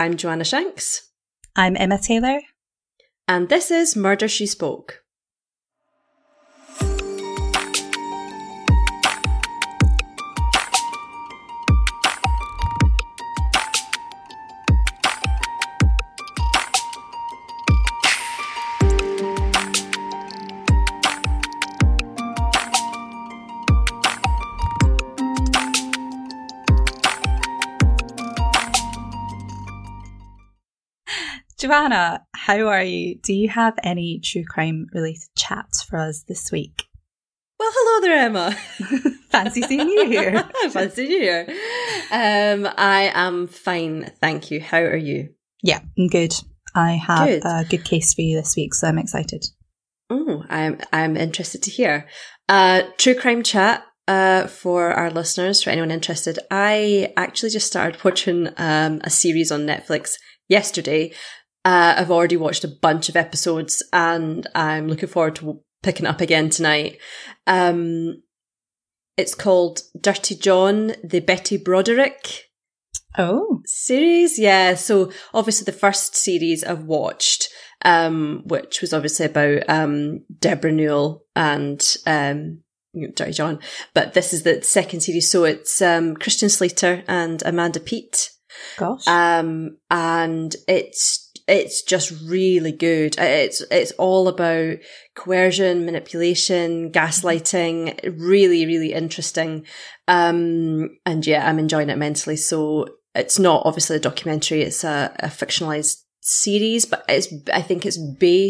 I'm Joanna Shanks. I'm Emma Taylor. And this is Murder, She Spoke. Joanna, how are you? Do you have any true crime related chats for us this week? Well, hello there, Emma. Fancy seeing you here. Fancy you here. I am fine, thank you. How are you? Yeah, I'm good. I have a good case for you this week, so I'm excited. Oh, I'm interested to hear. True crime chat. For our listeners, for anyone interested, I actually just started watching a series on Netflix yesterday. I've already watched a bunch of episodes and I'm looking forward to picking it up again tonight. It's called Dirty John, the Betty Broderick series. Yeah, so obviously the first series I've watched, which was obviously about Deborah Newell and Dirty John. But this is the second series, so it's Christian Slater and Amanda Peet. Gosh. And it's just really good. It's all about coercion, manipulation, gaslighting. Really, really interesting. And yeah, I'm enjoying it immensely. So it's not obviously a documentary. It's a fictionalized series, but I think it's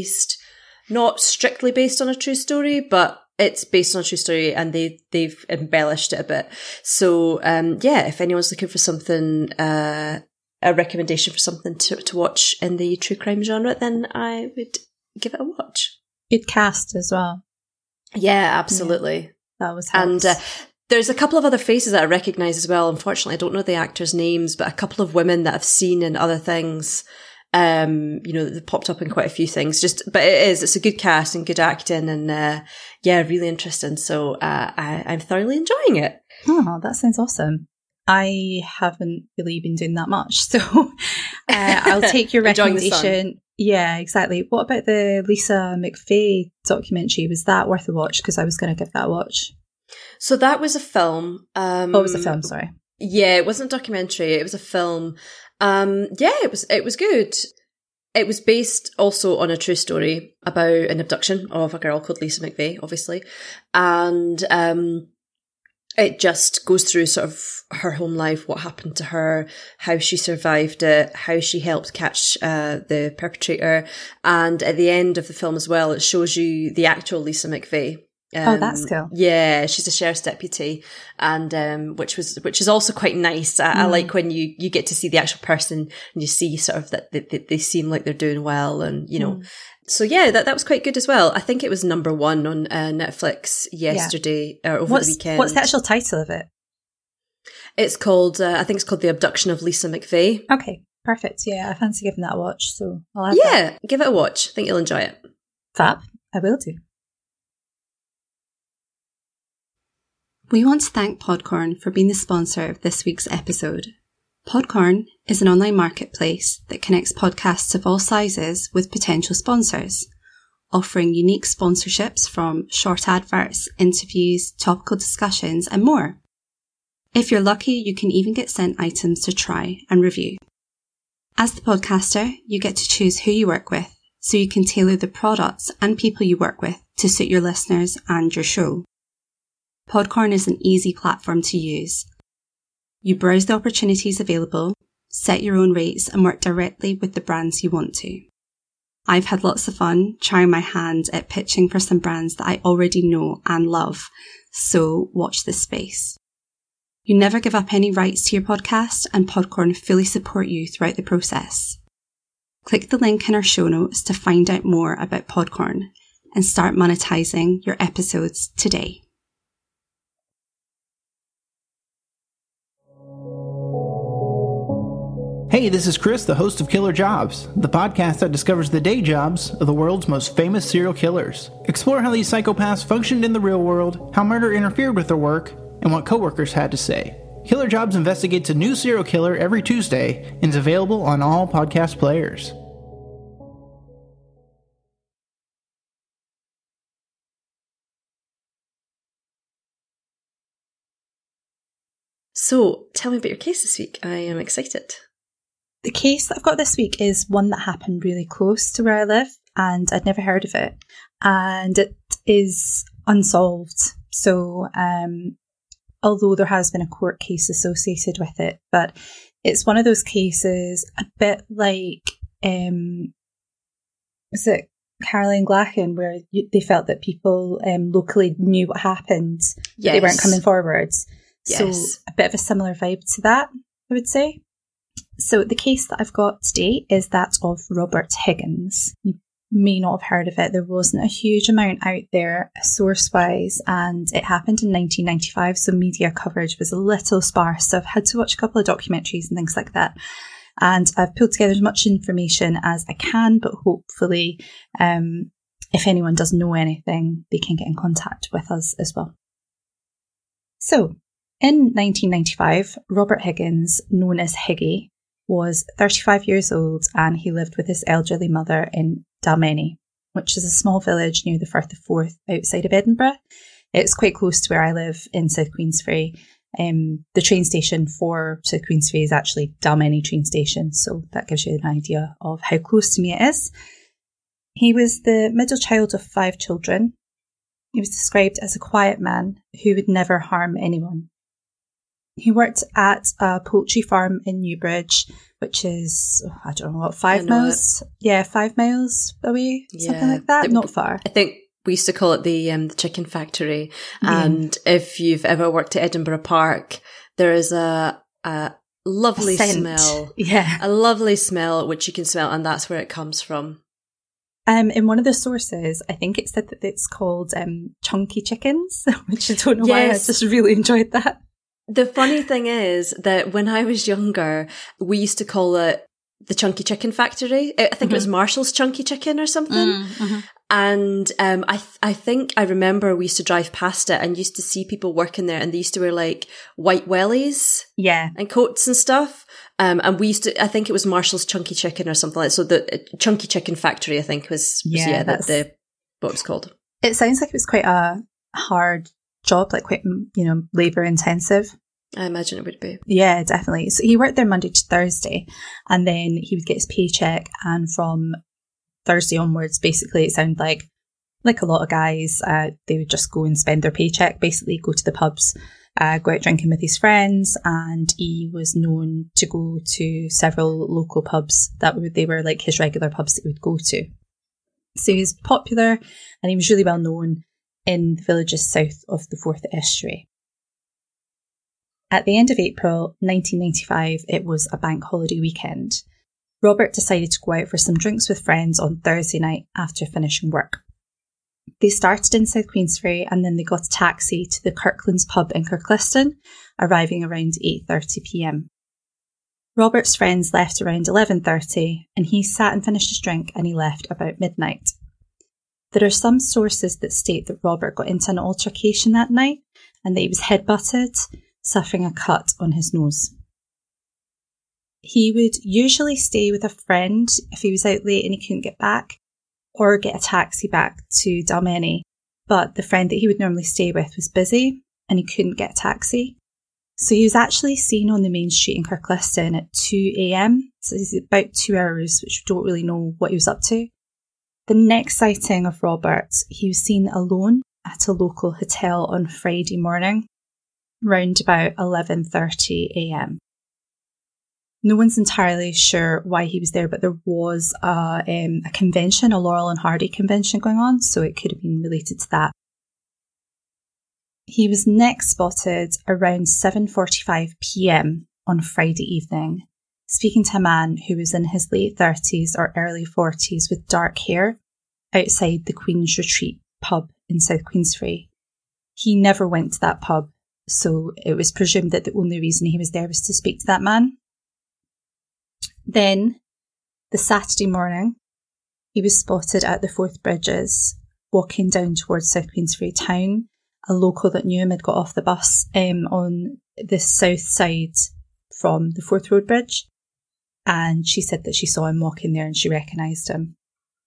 not strictly based on a true story, but it's based on a true story and they've embellished it a bit. So, yeah, if anyone's looking for something, a recommendation for something to watch in the true crime genre, then I would give it a watch. Good cast as well. Yeah, absolutely. Yeah, that was helps. And there's a couple of other faces that I recognise as well. Unfortunately, I don't know the actors' names, but a couple of women that I've seen in other things. They've popped up in quite a few things. But it's a good cast and good acting and, yeah, really interesting. So, I'm thoroughly enjoying it. Oh, that sounds awesome. I haven't really been doing that much. So, I'll take your recommendation. Yeah, exactly. What about the Lisa McVey documentary? Was that worth a watch? Because I was going to give that a watch. So that was a film. It was a film, sorry. Yeah, it wasn't a documentary. It was a film. Yeah, it was good. It was based also on a true story about an abduction of a girl called Lisa McVey, obviously. And, it just goes through sort of her home life, what happened to her, how she survived it, how she helped catch, the perpetrator. And at the end of the film as well, it shows you the actual Lisa McVey. That's cool. Yeah, she's a sheriff's deputy, and which is also quite nice. I like when you get to see the actual person and you see sort of that they seem like they're doing well, and you know. So yeah, that was quite good as well. I think it was number 1 on Netflix yesterday or over the weekend. What's the actual title of it? It's called I think it's called The Abduction of Lisa McVey. Okay, perfect. Yeah, I fancy giving that a watch, so I'll have that. Give it a watch. I think you'll enjoy it. Fab, I will do. We want to thank Podcorn for being the sponsor of this week's episode. Podcorn is an online marketplace that connects podcasts of all sizes with potential sponsors, offering unique sponsorships from short adverts, interviews, topical discussions, and more. If you're lucky, you can even get sent items to try and review. As the podcaster, you get to choose who you work with, so you can tailor the products and people you work with to suit your listeners and your show. Podcorn is an easy platform to use. You browse the opportunities available, set your own rates, and work directly with the brands you want to. I've had lots of fun trying my hand at pitching for some brands that I already know and love, so watch this space. You never give up any rights to your podcast, and Podcorn fully support you throughout the process. Click the link in our show notes to find out more about Podcorn and start monetizing your episodes today. Hey, this is Chris, the host of Killer Jobs, the podcast that discovers the day jobs of the world's most famous serial killers. Explore how these psychopaths functioned in the real world, how murder interfered with their work, and what coworkers had to say. Killer Jobs investigates a new serial killer every Tuesday and is available on all podcast players. So, tell me about your case this week. I am excited. The case that I've got this week is one that happened really close to where I live, and I'd never heard of it. And it is unsolved. So, although there has been a court case associated with it, but it's one of those cases a bit like, was it Caroline Glacken, where they felt that people locally knew what happened, but they weren't coming forwards. Yes. So a bit of a similar vibe to that, I would say. So the case that I've got today is that of Robert Higgins. You may not have heard of it. There wasn't a huge amount out there source-wise, and it happened in 1995, so media coverage was a little sparse. So I've had to watch a couple of documentaries and things like that. And I've pulled together as much information as I can, but hopefully if anyone does know anything, they can get in contact with us as well. So, in 1995, Robert Higgins, known as Higgy, was 35 years old, and he lived with his elderly mother in Dalmeny, which is a small village near the Firth of Forth outside of Edinburgh. It's quite close to where I live in South Queensferry. The train station for South Queensferry is actually Dalmeny train station, so that gives you an idea of how close to me it is. He was the middle child of 5 children. He was described as a quiet man who would never harm anyone. He worked at a poultry farm in Newbridge, which is, 5 miles? Yeah, 5 miles away, something like that. Not far. I think we used to call it the chicken factory. And if you've ever worked at Edinburgh Park, there is a lovely smell. Yeah. A lovely smell, which you can smell, and that's where it comes from. In one of the sources, I think it said that it's called chunky chickens, which I don't know why. I just really enjoyed that. The funny thing is that when I was younger, we used to call it the Chunky Chicken Factory. I think it was Marshall's Chunky Chicken or something. And I think I remember we used to drive past it and used to see people working there, and they used to wear like white wellies, and coats and stuff. And we used to, I think it was Marshall's Chunky Chicken or something like that. So the Chunky Chicken Factory, I think was what it was called. It sounds like it was quite a hard job, like quite, labour intensive. I imagine it would be. Yeah, definitely. So he worked there Monday to Thursday, and then he would get his paycheck, and from Thursday onwards, basically, it sounded like a lot of guys, they would just go and spend their paycheck, basically go to the pubs, go out drinking with his friends, and he was known to go to several local pubs they were like his regular pubs that he would go to. So he was popular, and he was really well known in the villages south of the Forth Estuary. At the end of April 1995, it was a bank holiday weekend. Robert decided to go out for some drinks with friends on Thursday night after finishing work. They started in South Queensferry, and then they got a taxi to the Kirklands pub in Kirkliston, arriving around 8:30 p.m. Robert's friends left around 11:30, and he sat and finished his drink, and he left about midnight. There are some sources that state that Robert got into an altercation that night, and that he was headbutted, suffering a cut on his nose. He would usually stay with a friend if he was out late and he couldn't get back, or get a taxi back to Dalmeny. But the friend that he would normally stay with was busy and he couldn't get a taxi. So he was actually seen on the main street in Kirkliston at 2 a.m. So it's about 2 hours, which we don't really know what he was up to. The next sighting of Robert, he was seen alone at a local hotel on Friday morning, round about 11:30 a.m. No one's entirely sure why he was there, but there was a convention, a Laurel and Hardy convention going on, so it could have been related to that. He was next spotted around 7:45 p.m. on Friday evening, speaking to a man who was in his late 30s or early 40s with dark hair outside the Queen's Retreat pub in South Queensferry. He never went to that pub, so it was presumed that the only reason he was there was to speak to that man. Then, the Saturday morning, he was spotted at the Forth Bridges, walking down towards South Queensferry town. A local that knew him had got off the bus on the south side from the Forth Road Bridge, and she said that she saw him walking there and she recognised him.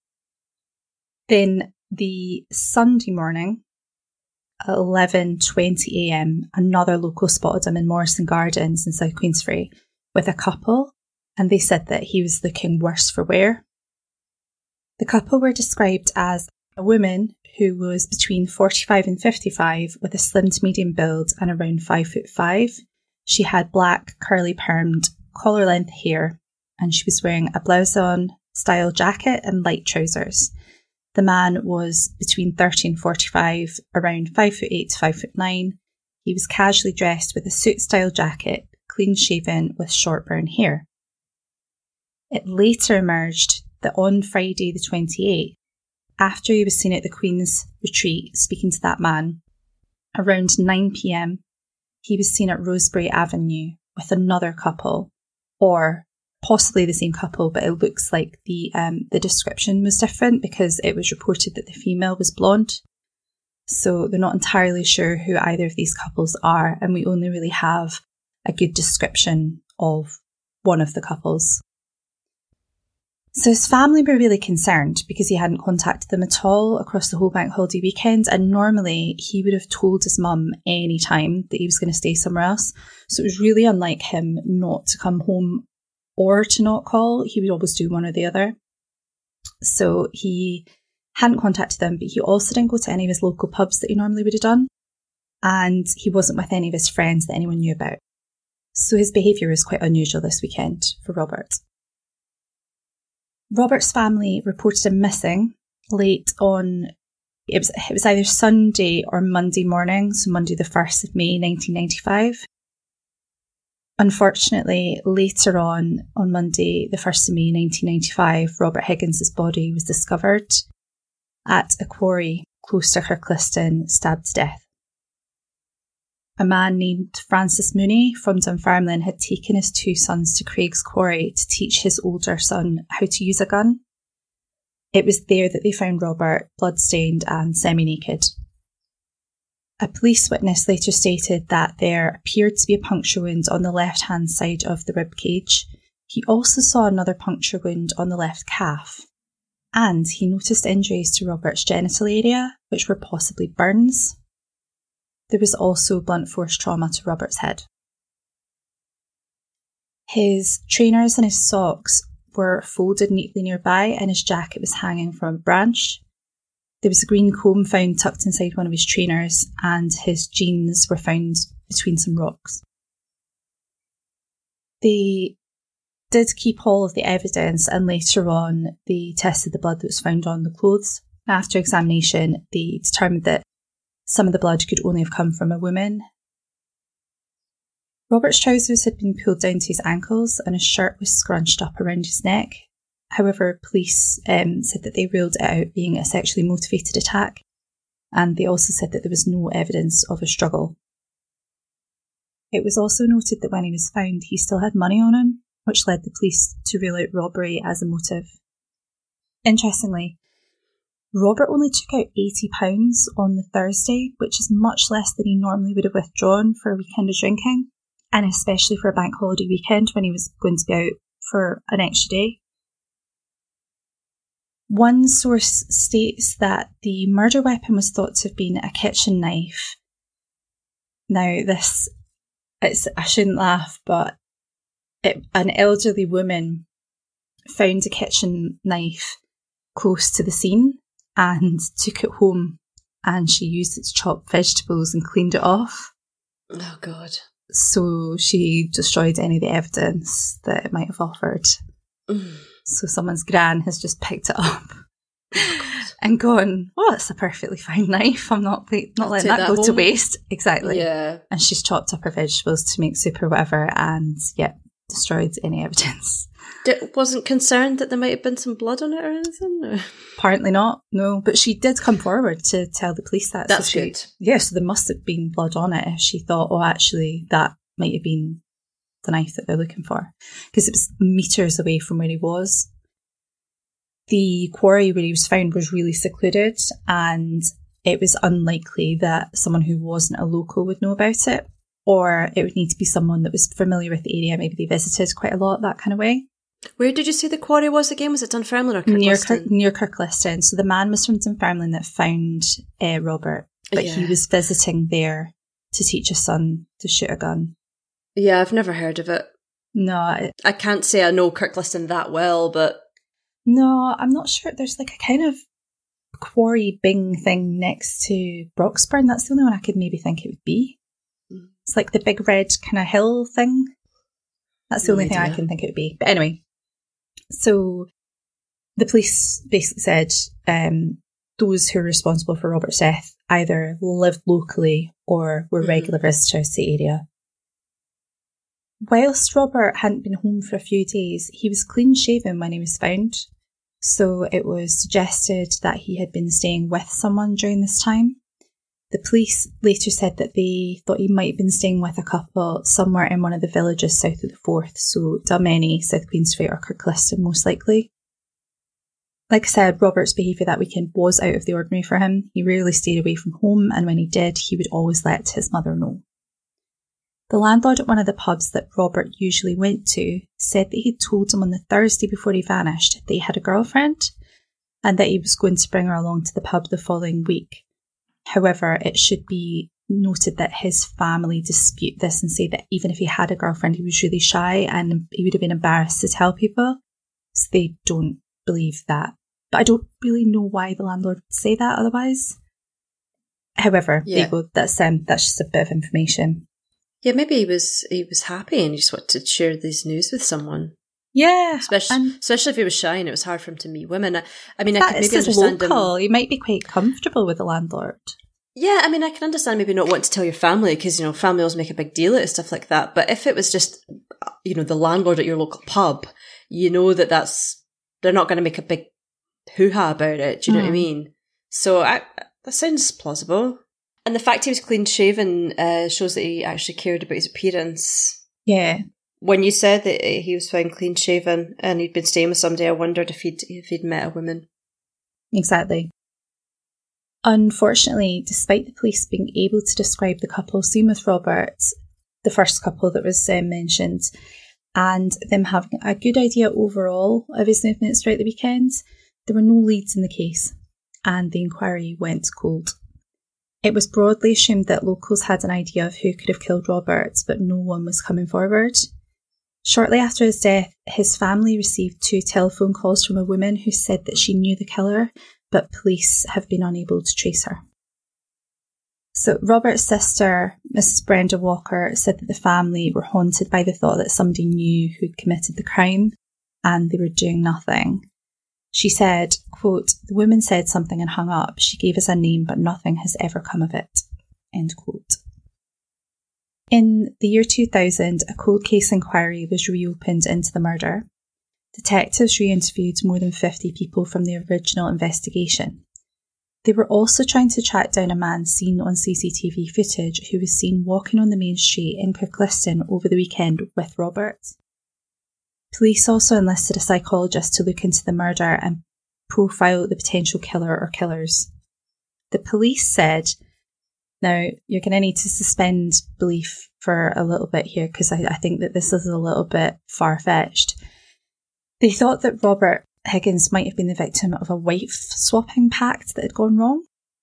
Then the Sunday morning, at 11:20am, another local spotted him in Morrison Gardens in South Queensferry with a couple, and they said that he was looking worse for wear. The couple were described as a woman who was between 45 and 55 with a slim to medium build and around 5'5". She had black, curly permed, collar length hair, and she was wearing a blouse-on style jacket and light trousers. The man was between 30 and 45, around 5'8" to 5'9". He was casually dressed with a suit-style jacket, clean-shaven with short brown hair. It later emerged that on Friday the 28th, after he was seen at the Queen's Retreat speaking to that man, around 9pm, he was seen at Rosebery Avenue with another couple, or possibly the same couple, but it looks like the description was different because it was reported that the female was blonde. So they're not entirely sure who either of these couples are, and we only really have a good description of one of the couples. So his family were really concerned because he hadn't contacted them at all across the whole bank holiday weekend, and normally he would have told his mum any time that he was going to stay somewhere else. So it was really unlike him not to come home or to not call. He would always do one or the other. So he hadn't contacted them, but he also didn't go to any of his local pubs that he normally would have done. And he wasn't with any of his friends that anyone knew about. So his behaviour was quite unusual this weekend for Robert. Robert's family reported him missing late on, it was either Sunday or Monday morning, so Monday the 1st of May 1995. Unfortunately, later on Monday the 1st of May 1995, Robert Higgins' body was discovered at a quarry close to Kirkliston, stabbed to death. A man named Francis Mooney from Dunfermline had taken his two sons to Craig's Quarry to teach his older son how to use a gun. It was there that they found Robert bloodstained and semi-naked. A police witness later stated that there appeared to be a puncture wound on the left-hand side of the rib cage. He also saw another puncture wound on the left calf, and he noticed injuries to Robert's genital area, which were possibly burns. There was also blunt force trauma to Robert's head. His trainers and his socks were folded neatly nearby, and his jacket was hanging from a branch. There was a green comb found tucked inside one of his trainers, and his jeans were found between some rocks. They did keep all of the evidence, and later on they tested the blood that was found on the clothes. After examination, they determined that some of the blood could only have come from a woman. Robert's trousers had been pulled down to his ankles and his shirt was scrunched up around his neck. However, police said that they ruled it out being a sexually motivated attack, and they also said that there was no evidence of a struggle. It was also noted that when he was found, he still had money on him, which led the police to rule out robbery as a motive. Interestingly, Robert only took out £80 on the Thursday, which is much less than he normally would have withdrawn for a weekend of drinking, and especially for a bank holiday weekend when he was going to be out for an extra day. One source states that the murder weapon was thought to have been a kitchen knife. Now, I shouldn't laugh, but an elderly woman found a kitchen knife close to the scene and took it home, and she used it to chop vegetables and cleaned it off. Oh, God. So she destroyed any of the evidence that it might have offered. So someone's gran has just picked it up and gone, oh, it's a perfectly fine knife. I'm not letting that go to waste. Exactly. Yeah. And she's chopped up her vegetables to make soup or whatever, and destroyed any evidence. Wasn't concerned that there might have been some blood on it or anything? Or? Apparently not, no. But she did come forward to tell the police that. That's good. Yeah, so there must have been blood on it if she thought, oh, actually, that might have been the knife that they're looking for. Because it was metres away from where he was. The quarry where he was found was really secluded, and it was unlikely that someone who wasn't a local would know about it. or it would need to be someone that was familiar with the area. Maybe they visited quite a lot, that kind of way. Where did you say the quarry was again? Was it Dunfermline or Kirkliston? Near Kirkliston. So the man was from Dunfermline that found Robert, but he was visiting there to teach his son to shoot a gun. Yeah, I've never heard of it. No. I can't say I know Kirkliston that well, but... No, I'm not sure. There's like a kind of quarry bing thing next to Broxburn. That's the only one I could maybe think it would be. It's like the big red kind of hill thing. That's the only thing I can think it would be. But anyway, so the police basically said those who were responsible for Robert's death either lived locally or were regular visitors to the area. Whilst Robert hadn't been home for a few days, he was clean shaven when he was found. So it was suggested that he had been staying with someone during this time. The police later said that they thought he might have been staying with a couple somewhere in one of the villages south of the Forth, so Dalmeny, South Queensferry or Kirkliston most likely. Like I said, Robert's behaviour that weekend was out of the ordinary for him. He rarely stayed away from home, and when he did, he would always let his mother know. The landlord at one of the pubs that Robert usually went to said that he'd told him on the Thursday before he vanished that he had a girlfriend and that he was going to bring her along to the pub the following week. However, it should be noted that his family dispute this and say that even if he had a girlfriend, he was really shy and he would have been embarrassed to tell people. So they don't believe that. But I don't really know why the landlord would say that otherwise. However, there you go. That's just a bit of information. Yeah, maybe he was happy and he just wanted to share this news with someone. Yeah. Especially if he was shy and it was hard for him to meet women. I mean, I could maybe understand local. He might be quite comfortable with the landlord. Yeah, I mean, I can understand maybe not wanting to tell your family because, family always make a big deal out of stuff like that. But if it was just, the landlord at your local pub, that they're not going to make a big hoo-ha about it. Do you know what I mean? So that sounds plausible. And the fact he was clean-shaven shows that he actually cared about his appearance. Yeah. When you said that he was found clean-shaven and he'd been staying with somebody, I wondered if he'd met a woman. Exactly. Unfortunately, despite the police being able to describe the couple seen with Robert, the first couple that was mentioned, and them having a good idea overall of his movements throughout the weekend, there were no leads in the case, and the inquiry went cold. It was broadly assumed that locals had an idea of who could have killed Robert, but no one was coming forward. Shortly after his death, his family received 2 telephone calls from a woman who said that she knew the killer, but police have been unable to trace her. So Robert's sister, Mrs. Brenda Walker, said that the family were haunted by the thought that somebody knew who'd committed the crime and they were doing nothing. She said, quote, "The woman said something and hung up. She gave us a name, but nothing has ever come of it." End quote. In the year 2000, a cold case inquiry was reopened into the murder. Detectives re-interviewed more than 50 people from the original investigation. They were also trying to track down a man seen on CCTV footage who was seen walking on the main street in Kirkliston over the weekend with Robert. Police also enlisted a psychologist to look into the murder and profile the potential killer or killers. The police said, now you're going to need to suspend belief for a little bit here because I think that this is a little bit far-fetched. They thought that Robert Higgins might have been the victim of a wife-swapping pact that had gone wrong.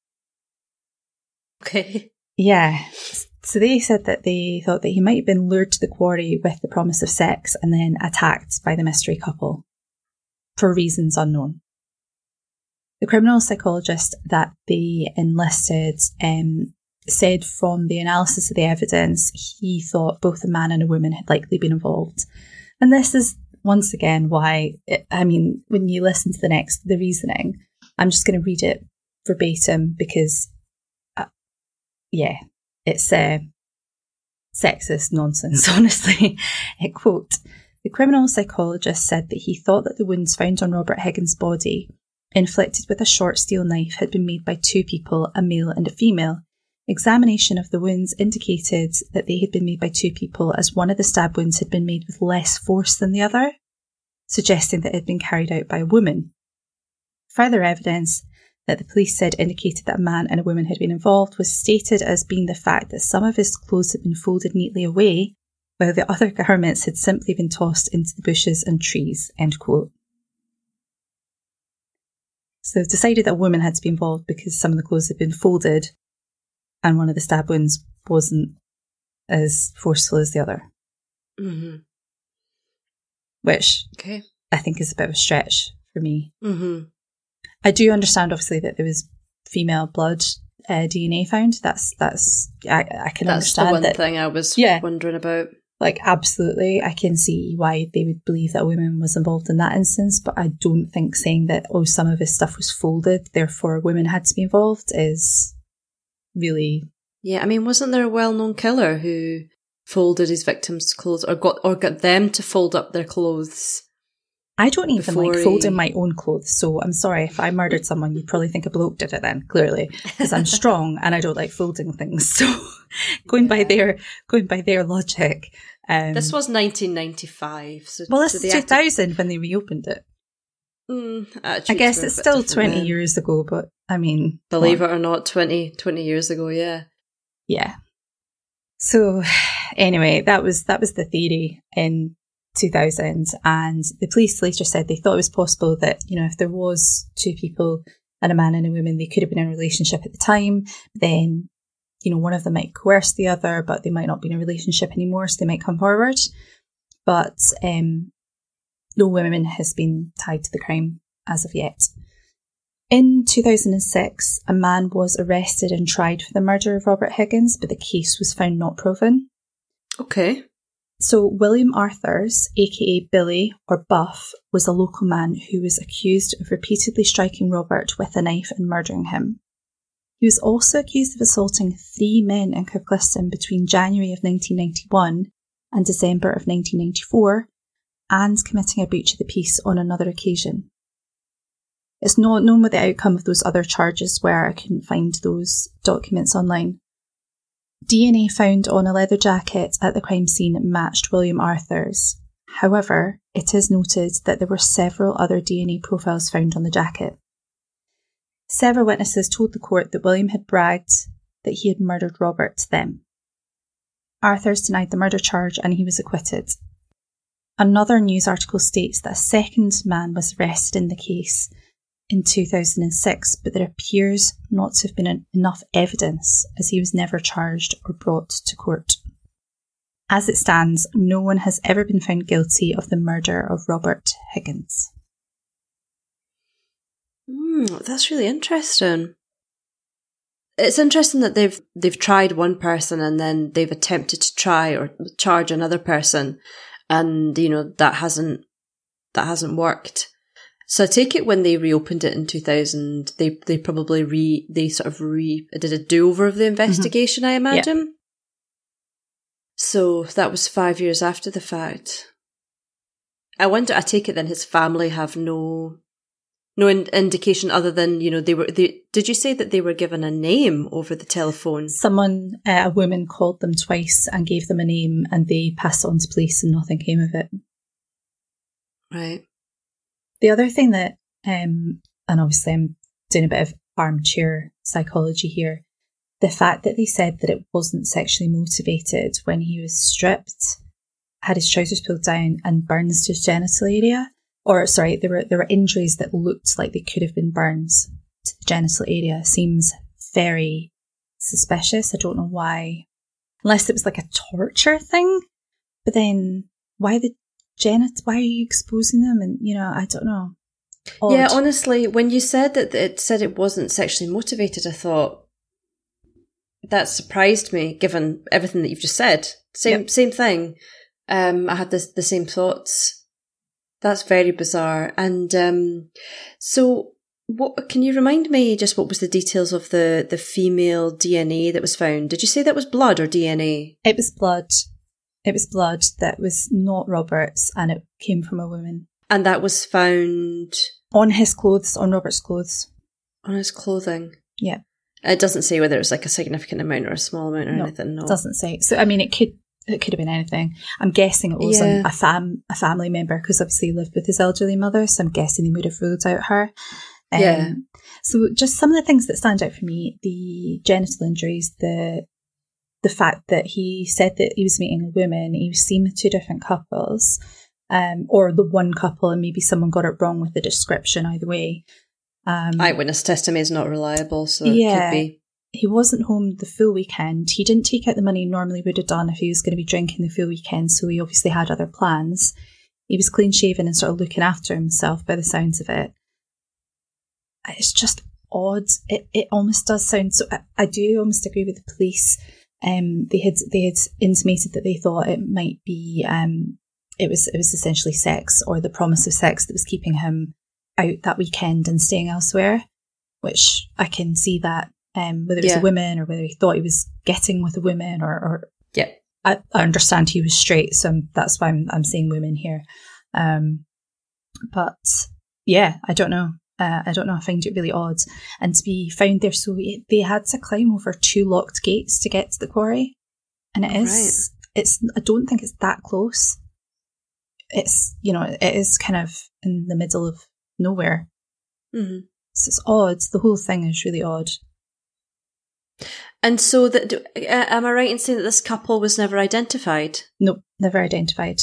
Okay. Yeah. So they said that they thought that he might have been lured to the quarry with the promise of sex and then attacked by the mystery couple for reasons unknown. The criminal psychologist that they enlisted said from the analysis of the evidence, he thought both a man and a woman had likely been involved. And this is, once again, why, when you listen to the reasoning, I'm just going to read it verbatim because, it's sexist nonsense, honestly. Quote, "The criminal psychologist said that he thought that the wounds found on Robert Higgins' body, inflicted with a short steel knife, had been made by 2 people, a male and a female. Examination of the wounds indicated that they had been made by 2 people, as one of the stab wounds had been made with less force than the other, suggesting that it had been carried out by a woman. Further evidence that the police said indicated that a man and a woman had been involved was stated as being the fact that some of his clothes had been folded neatly away, while the other garments had simply been tossed into the bushes and trees, end quote. So they've decided that a woman had to be involved because some of the clothes had been folded and one of the stab wounds wasn't as forceful as the other. Mm-hmm. Which I think is a bit of a stretch for me. Mm-hmm. I do understand, obviously, that there was female blood DNA found. I can understand that's the one that, thing I was wondering about. Like, absolutely, I can see why they would believe that a woman was involved in that instance, but I don't think saying that, oh, some of his stuff was folded, therefore a woman had to be involved is really... Yeah, I mean, wasn't there a well-known killer who folded his victims' clothes or got them to fold up their clothes? I don't even like folding my own clothes, so I'm sorry, if I murdered someone, you'd probably think a bloke did it then, clearly, because I'm strong and I don't like folding things. So going by their logic. This was 1995. So, well, this is 2000 when they reopened it. I guess it's still 20 years ago, but I mean... Believe it or not, 20 years ago, yeah. Yeah. So anyway, that was the theory in 2000, and the police later said they thought it was possible that, you know, if there was two people and a man and a woman, they could have been in a relationship at the time, then, you know, one of them might coerce the other, but they might not be in a relationship anymore, so they might come forward. But no woman has been tied to the crime as of yet. In 2006, a man was arrested and tried for the murder of Robert Higgins, but the case was found not proven. Okay. So William Arthurs, aka Billy or Buff, was a local man who was accused of repeatedly striking Robert with a knife and murdering him. He was also accused of assaulting 3 men in Kirkliston between January of 1991 and December of 1994, and committing a breach of the peace on another occasion. It's not known what the outcome of those other charges were. I couldn't find those documents online. DNA found on a leather jacket at the crime scene matched William Arthur's. However, it is noted that there were several other DNA profiles found on the jacket. Several witnesses told the court that William had bragged that he had murdered Robert to them. Arthurs denied the murder charge and he was acquitted. Another news article states that a second man was arrested in the case in 2006, but there appears not to have been enough evidence as he was never charged or brought to court. As it stands, no one has ever been found guilty of the murder of Robert Higgins. That's really interesting. It's interesting that they've tried one person and then they've attempted to try or charge another person, and you know that hasn't worked. So I take it when they reopened it in 2000, they probably did a do-over of the investigation, I imagine. Yeah. So that was 5 years after the fact. I take it then his family have no indication other than, you know, did you say that they were given a name over the telephone? Someone, a woman called them twice and gave them a name and they passed it on to police and nothing came of it. Right. The other thing that, and obviously I'm doing a bit of armchair psychology here, the fact that they said that it wasn't sexually motivated when he was stripped, had his trousers pulled down and burns to his genital area, there were injuries that looked like they could have been burns to the genital area, seems very suspicious. I don't know why, unless it was like a torture thing, but then why why are you exposing them? And, you know, I don't know. Odd. Yeah, honestly, when you said that it wasn't sexually motivated, I thought that surprised me, given everything that you've just said. Same thing. I had the same thoughts. That's very bizarre. And so, what can you remind me just what was the details of the female DNA that was found? Did you say that was blood or DNA? It was blood. It was blood that was not Robert's, and it came from a woman. And that was found... on his clothes, on Robert's clothes. On his clothing? Yeah. It doesn't say whether it's like a significant amount or a small amount or anything. No, it doesn't say. So, I mean, it could have been anything. I'm guessing it was a family member, because obviously he lived with his elderly mother, so I'm guessing he would have ruled out her. So just some of the things that stand out for me, the genital injuries, the fact that he said that he was meeting a woman, he was seen with two different couples, or the one couple, and maybe someone got it wrong with the description either way. Eyewitness testimony is not reliable, so it could be. He wasn't home the full weekend. He didn't take out the money he normally would have done if he was going to be drinking the full weekend, so he obviously had other plans. He was clean shaven and sort of looking after himself by the sounds of it. It's just odd. It almost does sound so. I do almost agree with the police. They had intimated that they thought it might be it was essentially sex or the promise of sex that was keeping him out that weekend and staying elsewhere, which I can see that whether it was a woman or whether he thought he was getting with a woman or I understand he was straight, so that's why I'm saying women here. But yeah, I don't know. I find it really odd. And to be found there, so they had to climb over 2 locked gates to get to the quarry. And it's, I don't think it's that close. It's, it is kind of in the middle of nowhere. Mm-hmm. So it's odd. The whole thing is really odd. And so, am I right in saying that this couple was never identified? Nope, never identified.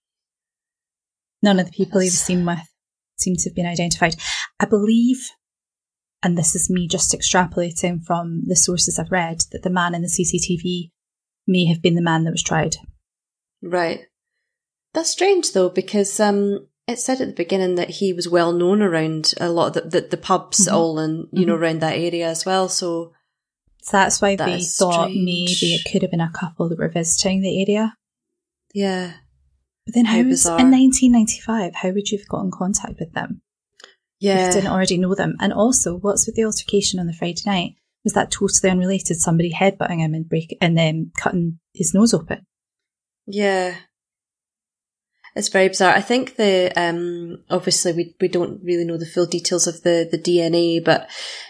None of the people he was seen with seem to have been identified. I believe, and this is me just extrapolating from the sources I've read, that the man in the CCTV may have been the man that was tried. Right. That's strange, though, because it said at the beginning that he was well known around a lot of the pubs, mm-hmm. all in, around that area as well, so that's why they thought maybe it could have been a couple that were visiting the area. Yeah. But then in 1995, how would you have got in contact with them? Yeah. If you didn't already know them. And also, what's with the altercation on the Friday night? Was that totally unrelated? Somebody headbutting him and then cutting his nose open? Yeah. It's very bizarre. I think obviously we don't really know the full details of the DNA, but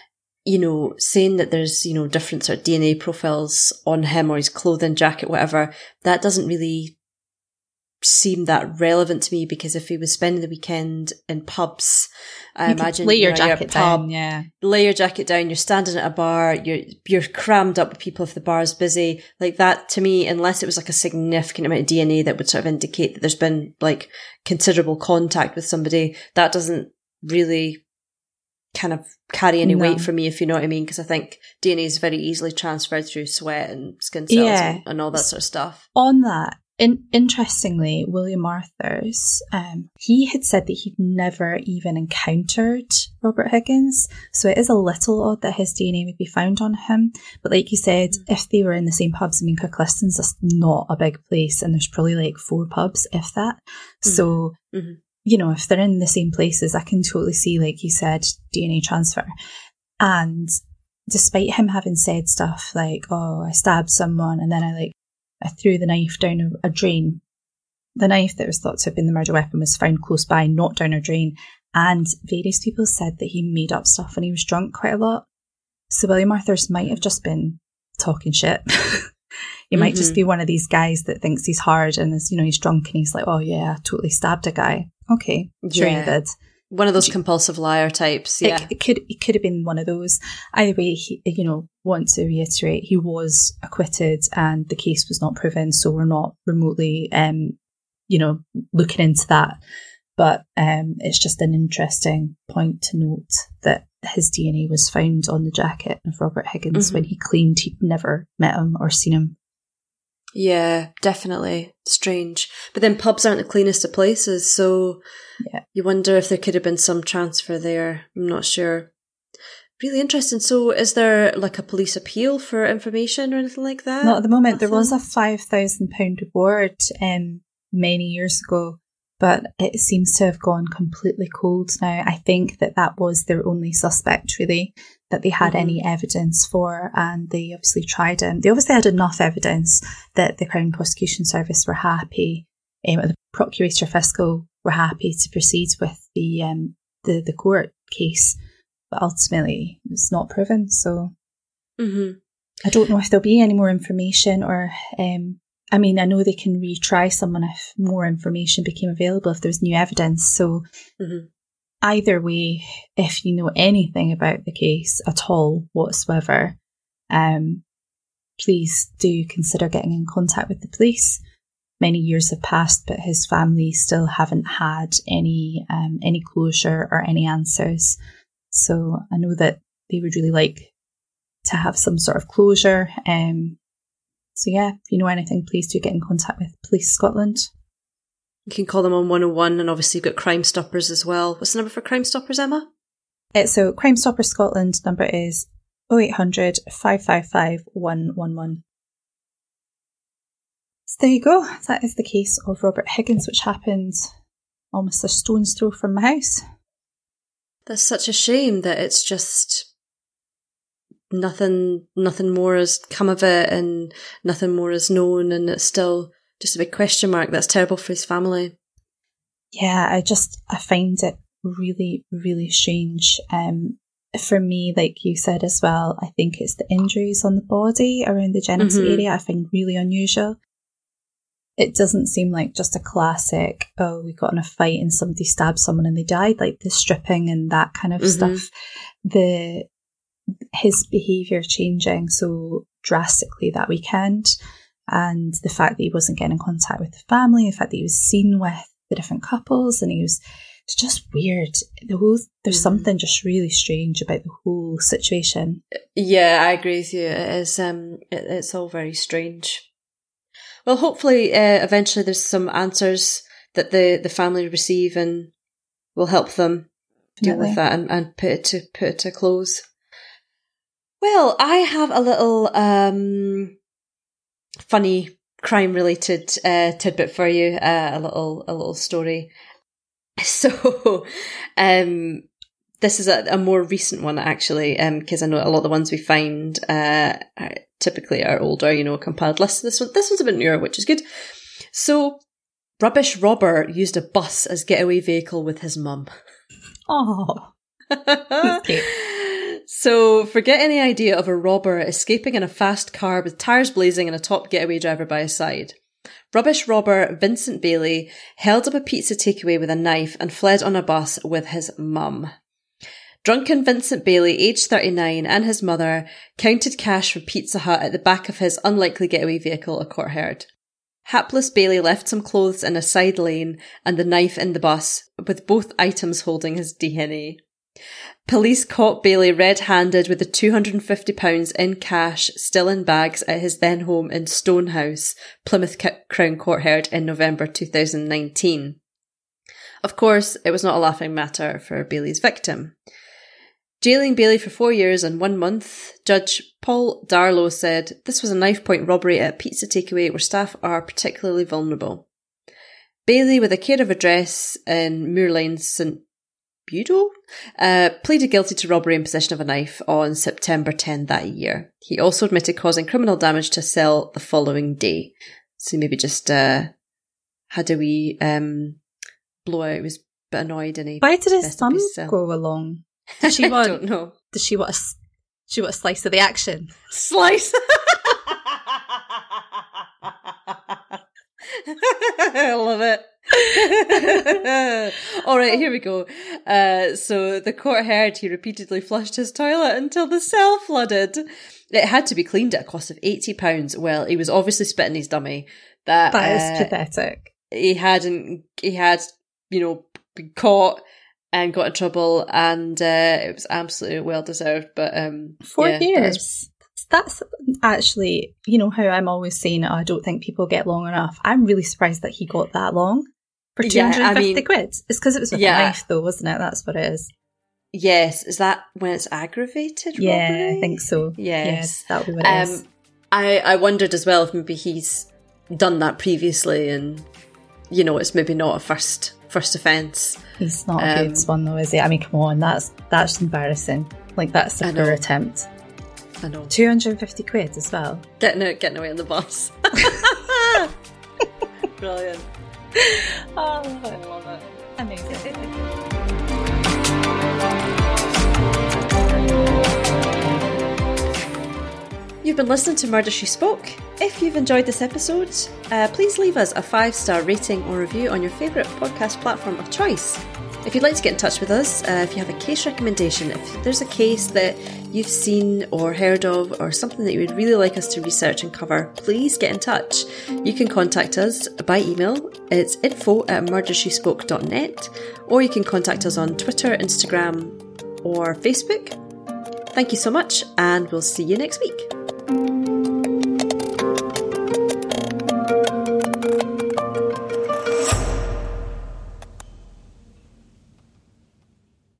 saying that there's, different sort of DNA profiles on him or his clothing, jacket, whatever, that doesn't really seem that relevant to me, because if he was spending the weekend in pubs, I imagine lay your jacket down, lay your jacket down, you're standing at a bar, you're crammed up with people if the bar's busy. Like that, to me, unless it was like a significant amount of DNA that would sort of indicate that there's been like considerable contact with somebody, that doesn't really kind of carry any weight for me, if you know what I mean, because I think DNA is very easily transferred through sweat and skin cells and all that sort of stuff. On that, interestingly, William Arthurs, he had said that he'd never even encountered Robert Higgins, so it is a little odd that his DNA would be found on him. But like you said, if they were in the same pubs, I mean, Kirkliston's is not a big place, and there's probably like 4 pubs, if that. Mm-hmm. So if they're in the same places, I can totally see, like you said, DNA transfer. And despite him having said stuff like, oh, I stabbed someone and then I threw the knife down a drain, the knife that was thought to have been the murder weapon was found close by, not down a drain. And various people said that he made up stuff when he was drunk quite a lot. So William Arthurs might have just been talking shit. He might just be one of these guys that thinks he's hard and is, he's drunk and he's like, oh yeah, I totally stabbed a guy. Okay, sure you did. One of those compulsive liar types, yeah. It could have been one of those. Either way, he, want to reiterate, he was acquitted and the case was not proven, so we're not remotely, looking into that. But it's just an interesting point to note that his DNA was found on the jacket of Robert Higgins when he claimed he'd never met him or seen him. Yeah, definitely. Strange. But then pubs aren't the cleanest of places, so you wonder if there could have been some transfer there. I'm not sure. Really interesting. So is there like a police appeal for information or anything like that? Not at the moment. There was a £5,000 reward many years ago, but it seems to have gone completely cold now. I think that was their only suspect, really, that they had any evidence for, and they obviously tried him. They obviously had enough evidence that the Crown Prosecution Service were happy, or the Procurator Fiscal were happy to proceed with the court case, but ultimately it was not proven. So I don't know if there'll be any more information, or I know they can retry someone if more information became available, if there was new evidence. So either way, if you know anything about the case at all whatsoever, please do consider getting in contact with the police. Many years have passed, but his family still haven't had any closure or any answers. So I know that they would really like to have some sort of closure. So yeah, if you know anything, please do get in contact with Police Scotland. You can call them on 101, and obviously you've got Crime Stoppers as well. What's the number for Crime Stoppers, Emma? So Crime Stoppers Scotland number is 0800 555 111. So there you go. That is the case of Robert Higgins, which happened almost a stone's throw from my house. That's such a shame that it's just nothing more has come of it, and nothing more is known, and it's still just a big question mark. That's terrible for his family. Yeah, I find it really, really strange. For me, like you said as well, I think it's the injuries on the body around the genital area I find really unusual. It doesn't seem like just a classic, oh, we got in a fight and somebody stabbed someone and they died, like the stripping and that kind of stuff. His behaviour changing so drastically that weekend, and the fact that he wasn't getting in contact with the family, the fact that he was seen with the different couples, and it's just weird. There's something just really strange about the whole situation. Yeah, I agree with you. It is. It's all very strange. Well, hopefully, eventually, there's some answers that the family receive, and will help them deal with that and put it to close. Well, I have a little funny crime-related tidbit for you. A little story. So, this is a more recent one, actually, because I know a lot of the ones we find typically are older, compiled lists. This one's a bit newer, which is good. So, Rubbish Robber used a bus as getaway vehicle with his mum. Oh, that's cute. So, forget any idea of a robber escaping in a fast car with tyres blazing and a top getaway driver by his side. Rubbish robber Vincent Bailey held up a pizza takeaway with a knife and fled on a bus with his mum. Drunken Vincent Bailey, aged 39, and his mother counted cash for Pizza Hut at the back of his unlikely getaway vehicle, a court heard. Hapless Bailey left some clothes in a side lane and the knife in the bus, with both items holding his DNA. Police caught Bailey red-handed with the £250 in cash still in bags at his then home in Stonehouse, Plymouth Crown Court heard in November 2019. Of course, it was not a laughing matter for Bailey's victim. Jailing Bailey for 4 years and 1 month, Judge Paul Darlow said this was a knife-point robbery at a pizza takeaway where staff are particularly vulnerable. Bailey, with a care of address in Moor Lane, St Budo, pleaded guilty to robbery and possession of a knife on September 10 that year. He also admitted causing criminal damage to a cell the following day. So maybe just had a wee blowout. He was a bit annoyed, didn't he? Why did his thumb go along? Did she want? I don't know. Does she want a slice of the action? Slice. I love it. All right, here we go. So the court heard he repeatedly flushed his toilet until the cell flooded. It had to be cleaned at a cost of £80. Well, he was obviously spitting his dummy. That is pathetic. He had, been caught and got in trouble, and it was absolutely well deserved. But 4 years. That's actually, how I'm always saying, I don't think people get long enough. I'm really surprised that he got that long for 250 quid. It's because it was with a knife, though, wasn't it? That's what it is. Yes. Is that when it's aggravated robbery? Yeah, I think so. Yes. Yeah, that'll be what it is. I wondered as well if maybe he's done that previously and, it's maybe not a first offence. He's not a good one, though, is he? I mean, come on, that's embarrassing. Like, that's a poor attempt. I know. 250 quid as well. Getting away on the bus. Brilliant. Oh, I love it. Amazing. You've been listening to Murder, She Spoke. If you've enjoyed this episode, please leave us a 5-star rating or review on your favourite podcast platform of choice. If you'd like to get in touch with us, if you have a case recommendation, if there's a case that you've seen or heard of or something that you would really like us to research and cover, please get in touch. You can contact us by email. It's info@murdershespoke.net, or you can contact us on Twitter, Instagram or Facebook. Thank you so much, and we'll see you next week.